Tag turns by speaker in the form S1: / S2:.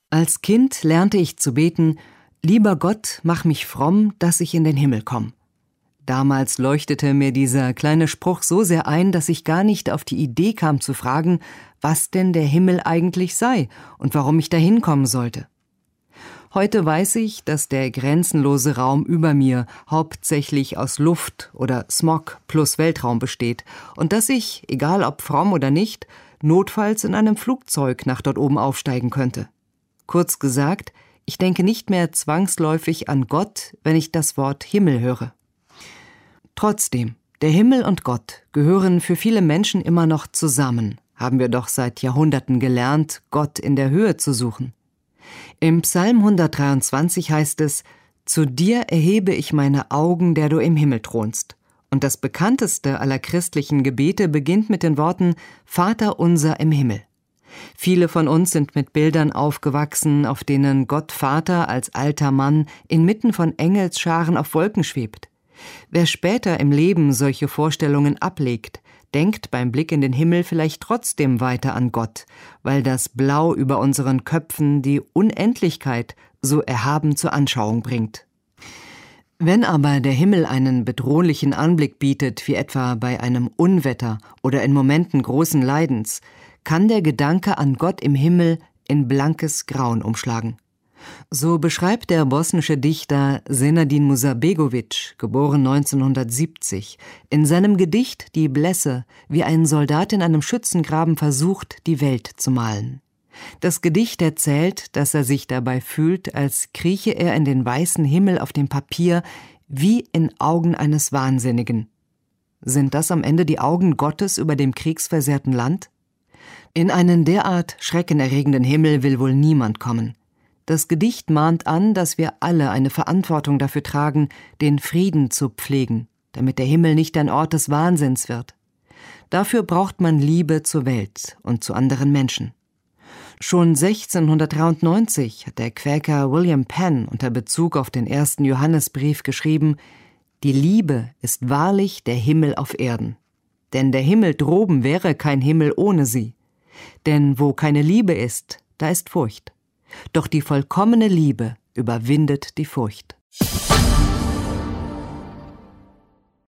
S1: Als Kind lernte ich zu beten: Lieber Gott, mach mich fromm, dass ich in den Himmel komme. Damals leuchtete mir dieser kleine Spruch so sehr ein, dass ich gar nicht auf die Idee kam zu fragen, was denn der Himmel eigentlich sei und warum ich dahin kommen sollte. Heute weiß ich, dass der grenzenlose Raum über mir hauptsächlich aus Luft oder Smog plus Weltraum besteht und dass ich, egal ob fromm oder nicht, notfalls in einem Flugzeug nach dort oben aufsteigen könnte. Kurz gesagt, ich denke nicht mehr zwangsläufig an Gott, wenn ich das Wort Himmel höre. Trotzdem, der Himmel und Gott gehören für viele Menschen immer noch zusammen, haben wir doch seit Jahrhunderten gelernt, Gott in der Höhe zu suchen. Im Psalm 123 heißt es: Zu dir erhebe ich meine Augen, der du im Himmel thronst. Und das bekannteste aller christlichen Gebete beginnt mit den Worten: Vater unser im Himmel. Viele von uns sind mit Bildern aufgewachsen, auf denen Gott Vater als alter Mann inmitten von Engelsscharen auf Wolken schwebt. Wer später im Leben solche Vorstellungen ablegt, denkt beim Blick in den Himmel vielleicht trotzdem weiter an Gott, weil das Blau über unseren Köpfen die Unendlichkeit so erhaben zur Anschauung bringt. Wenn aber der Himmel einen bedrohlichen Anblick bietet, wie etwa bei einem Unwetter oder in Momenten großen Leidens, kann der Gedanke an Gott im Himmel in blankes Grauen umschlagen. So beschreibt der bosnische Dichter Senadin Musabegović, geboren 1970, in seinem Gedicht Die Blässe, wie ein Soldat in einem Schützengraben versucht, die Welt zu malen. Das Gedicht erzählt, dass er sich dabei fühlt, als krieche er in den weißen Himmel auf dem Papier, wie in Augen eines Wahnsinnigen. Sind das am Ende die Augen Gottes über dem kriegsversehrten Land? In einen derart schreckenerregenden Himmel will wohl niemand kommen. Das Gedicht mahnt an, dass wir alle eine Verantwortung dafür tragen, den Frieden zu pflegen, damit der Himmel nicht ein Ort des Wahnsinns wird. Dafür braucht man Liebe zur Welt und zu anderen Menschen. Schon 1693 hat der Quäker William Penn unter Bezug auf den ersten Johannesbrief geschrieben: Die Liebe ist wahrlich der Himmel auf Erden. Denn der Himmel droben wäre kein Himmel ohne sie. Denn wo keine Liebe ist, da ist Furcht. Doch die vollkommene Liebe überwindet die Furcht.